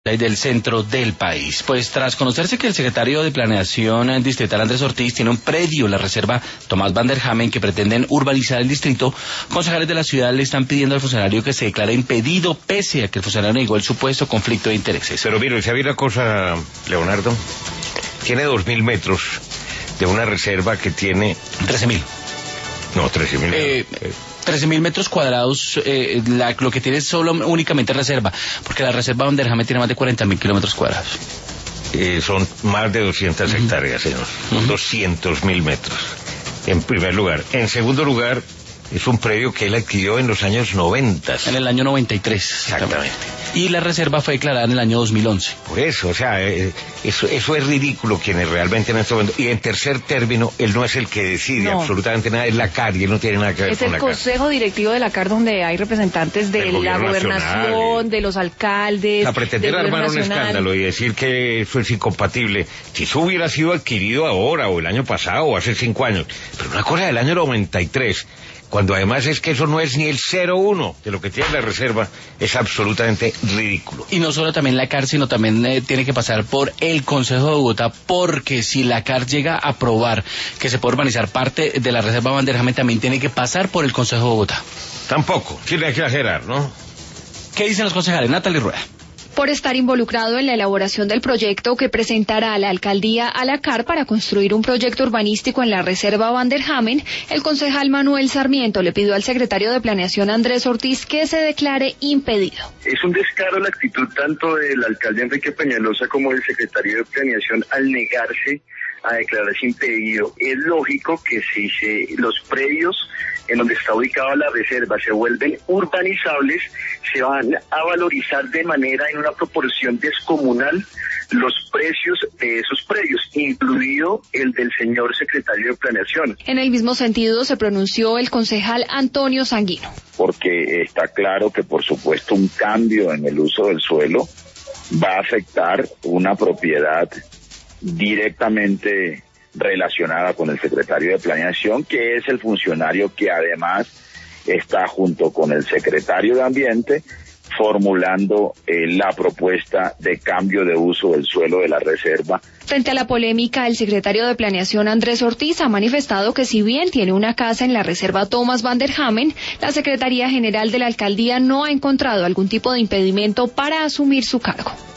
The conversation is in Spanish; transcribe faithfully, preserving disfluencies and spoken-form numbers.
Del centro del país. Pues tras conocerse que el secretario de Planeación Distrital Andrés Ortiz tiene un predio en la reserva Tomás Van der Hamen que pretenden urbanizar el distrito, concejales de la ciudad le están pidiendo al funcionario que se declare impedido pese a que el funcionario negó el supuesto conflicto de intereses. Pero mire, ¿sabe una cosa, Leonardo? Tiene dos mil metros de una reserva que tiene... trece mil. No, trece mil. Eh, trece mil metros cuadrados, eh, la, lo que tiene es solo únicamente reserva, porque la reserva Van der Hamen tiene más de cuarenta mil kilómetros cuadrados. Eh, son más de doscientas uh-huh. hectáreas, señor. Uh-huh. doscientos mil metros, en primer lugar. En segundo lugar, es un predio que él adquirió en los años noventa. En el año noventa y tres. Exactamente. Y la reserva fue declarada en el año dos mil once. Por eso, o sea, eh, eso, eso es ridículo quienes realmente en este momento... Y en tercer término, él no es el que decide no. absolutamente nada, es la C A R y él no tiene nada que ver es con la C A R. Es el consejo directivo de la C A R donde hay representantes de la gobernación, de los alcaldes... La pretender armar un escándalo y decir que eso es incompatible. Si eso hubiera sido adquirido ahora, o el año pasado, o hace cinco años. Pero una cosa del año noventa y tres... cuando además es que eso no es ni el cero coma uno de lo que tiene la reserva, es absolutamente ridículo. Y no solo también la C A R, sino también eh, tiene que pasar por el Consejo de Bogotá, porque si la C A R llega a aprobar que se puede urbanizar parte de la reserva Van der Hamen, también tiene que pasar por el Consejo de Bogotá. Tampoco, tiene que exagerar, ¿no? ¿Qué dicen los concejales? Natalie Rueda. Por estar involucrado en la elaboración del proyecto que presentará la alcaldía a la C A R para construir un proyecto urbanístico en la reserva Van der Hamen, el concejal Manuel Sarmiento le pidió al secretario de Planeación Andrés Ortiz que se declare impedido. Es un descaro la actitud tanto del alcalde Enrique Peñalosa como del secretario de Planeación al negarse a declararse impedido. Es lógico que si se, los predios en donde está ubicada la reserva se vuelven urbanizables, se van a valorizar de manera en una proporción descomunal los precios de esos predios, incluido el del señor secretario de Planeación. En el mismo sentido se pronunció el concejal Antonio Sanguino. Porque está claro que por supuesto un cambio en el uso del suelo va a afectar una propiedad directamente relacionada con el secretario de Planeación, que es el funcionario que además está junto con el secretario de Ambiente formulando eh, la propuesta de cambio de uso del suelo de la reserva. Frente a la polémica, el secretario de Planeación Andrés Ortiz ha manifestado que si bien tiene una casa en la reserva Tomás Van der Hamen, la Secretaría General de la Alcaldía no ha encontrado algún tipo de impedimento para asumir su cargo.